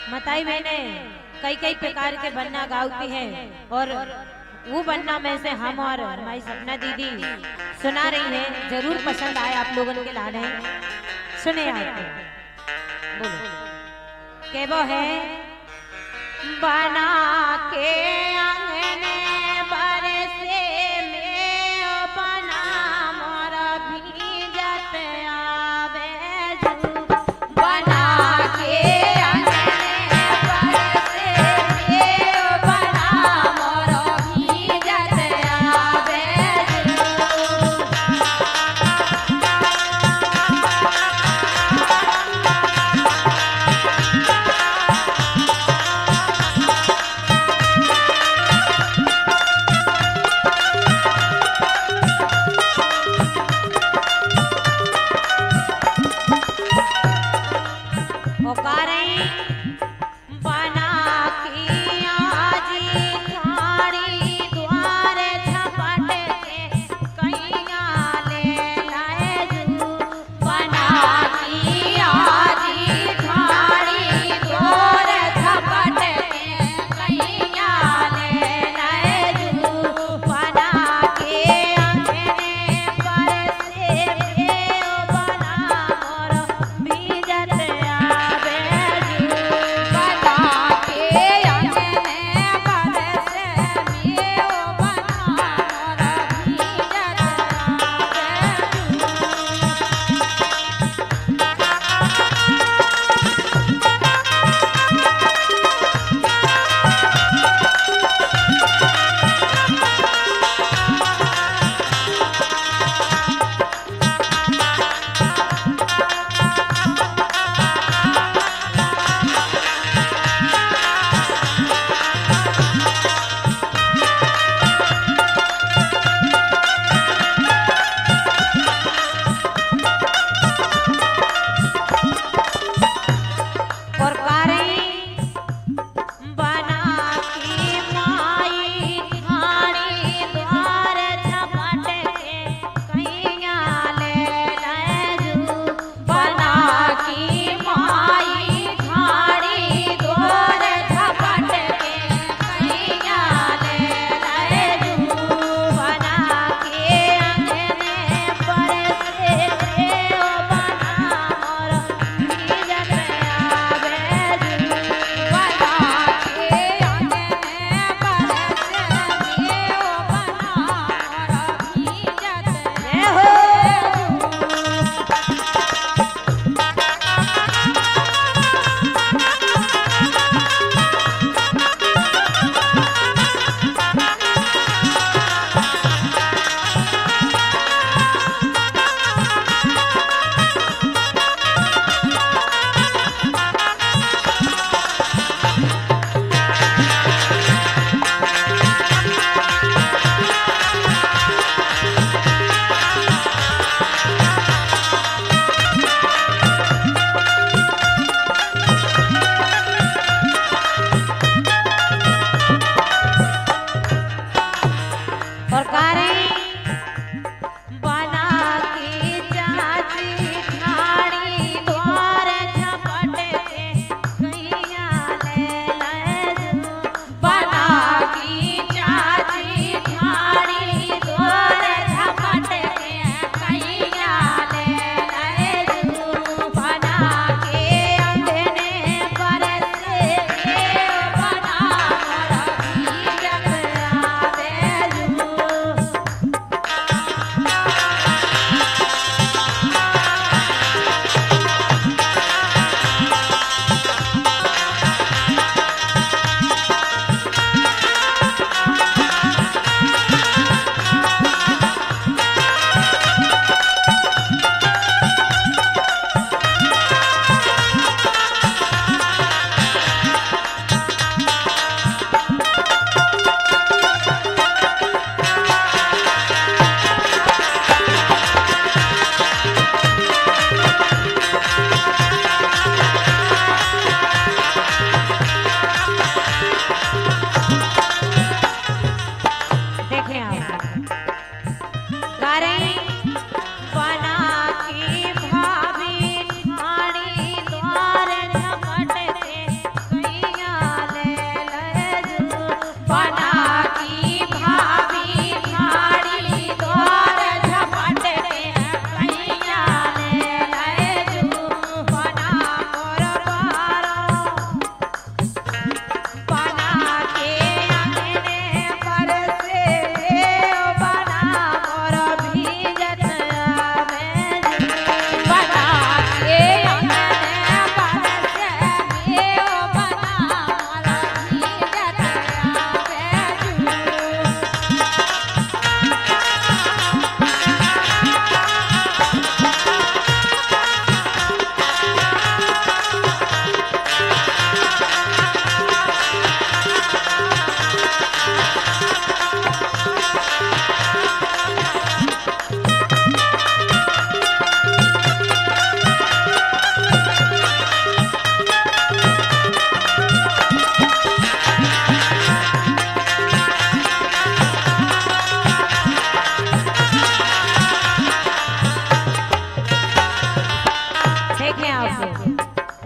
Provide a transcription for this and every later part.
मताई मैंने कई कई प्रकार के बन्ना गाती है और वो बन्ना में से हम और हमारी सपना दीदी सुना रही है। जरूर पसंद आए आप लोगों के लाने सुने आते बोलो के वो है बना के अंगने बरसे में बना मोरा भीजत आवे जू बना के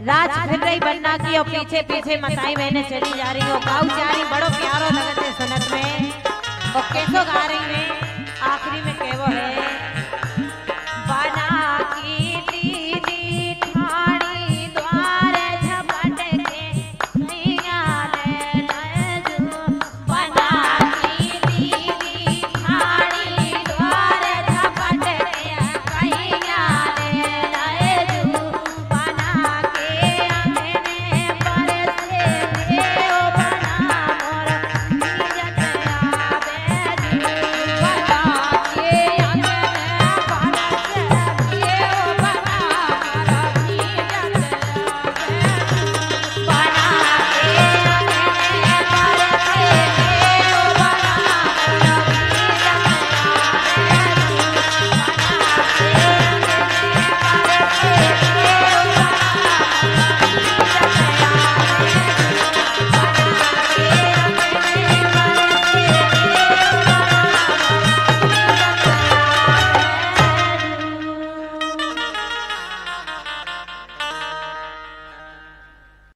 राज फिर रही बन्ना की और पीछे पीछे मताई बहने चली जा रही हो गाँव जा रही बड़ो प्यारो लगते सुनत में और कैसो गा रही है आखिरी में केवो है